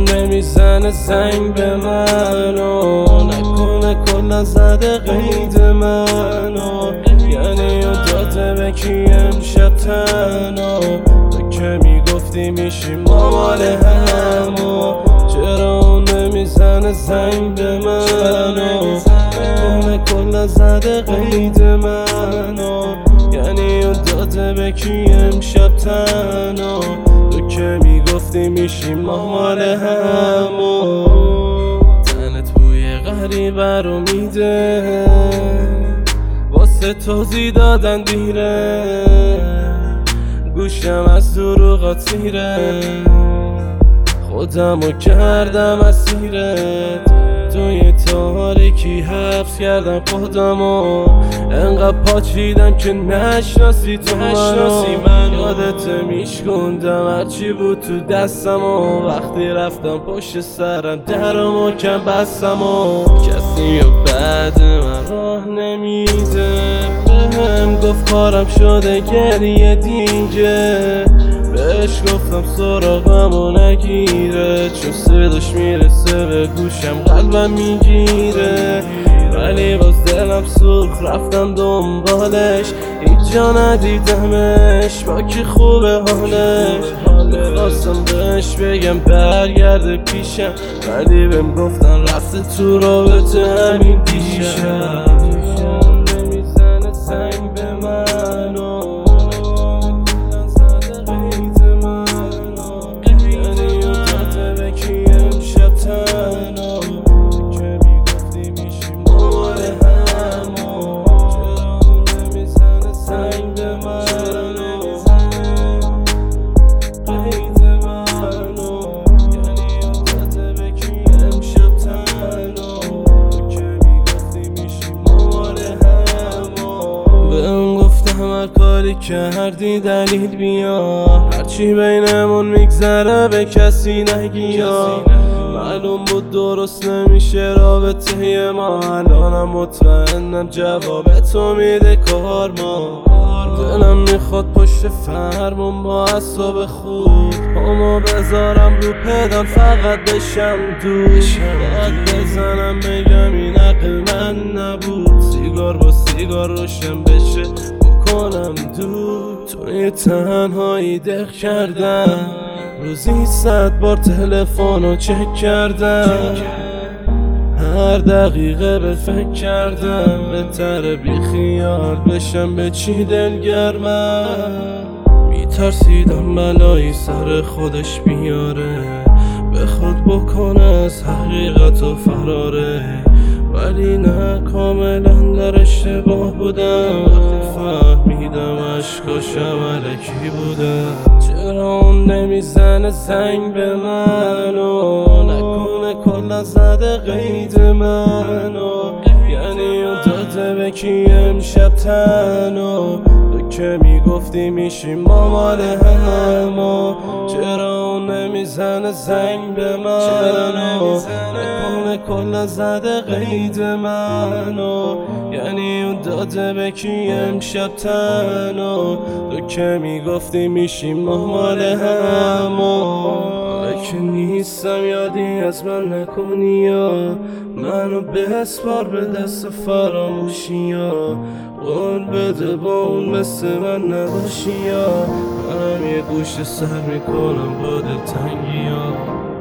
نمیزنه زنگ به منو، نکنه کلا زده قید منو، یعنی داده به کی امشب تنها. تو که میگفتی میشیم ما مال همو، چرا اون نمیزنه زنگ به منو، نکنه کلا زده قید منو، یعنی داده به کی امشب تنها. تو که میگفتی میشیم ما مال همو، تنت بوی غریبه رو میده، واسه توضیح دادن دیره، گوشم از دروغات میره، خودمو کردم اسیرت، توی تاریکی حبس کردم خودمو، انقدر پاچیدم که نشناسی تو منو. یادت میشکندم هرچی بود تو دستم و وقتی رفتم پشت سرم درمو کم بستم و کسی و بعد من راه نمیده، بهم گفت کارم شده گریه دیگه، بهش گفتم سراغمو نگیره، چون صداش میرسه به گوشم قلبم میگیره، ولی باز دلم سوخت رفتم دنبالش، هیچ جا ندیدمش با کی خوبه حالش، میخواستم بهش بگم برگرده پیشم، ولی بهم گفتن رفته تو رابطه همین دیشب. نمیزنه زنگ به منو، کاری کردی دلیل بیا، هرچی بینمون میگذره به کسی نگیا، معلوم بود درست نمیشه رابطه ما، الانم مطمئنم جواب تو میده کار ما، دلم میخواد پشت فرمون با اعصاب خوب پامو بذارم رو پدال فقط بشم دوش، باید بزنم بگم این عقل من نبود، سیگار با سیگار روشن بشه کنم دور، توی تنهایی دق کردم، روزی 100 بار تلفنو چک کردم، هر دقیقه به فکر کردم، بهتره بی خیال بشم به چی دلگرمم، میترسیدم بلایی سر خودش بیاره، به خود بکنه از حقیقت و فراره، ولی نه کاملا در اشتباه بودم، وقتی فهمیدم عشقاشم علکی بودم، چرا اون نمیزنه زنگ به منو، نکنه کلا زده قید منو، یعنی اون داده به کی امشب تنها. تو که میگفتی میشیم ما مال همو، چرا اون نمیزنه زنگ به منو، نکنه کلا زده قید منو، یعنی اون داده به کی امشب تنها. تو که میگفتی میشیم ما مال همو، که نیستم یادی از من نکنی یا منو بسپار به دست فراموشی یا قول بده با اون مثل من نباشی یا منم یه گوشه سر میکنم با دلتنگی یا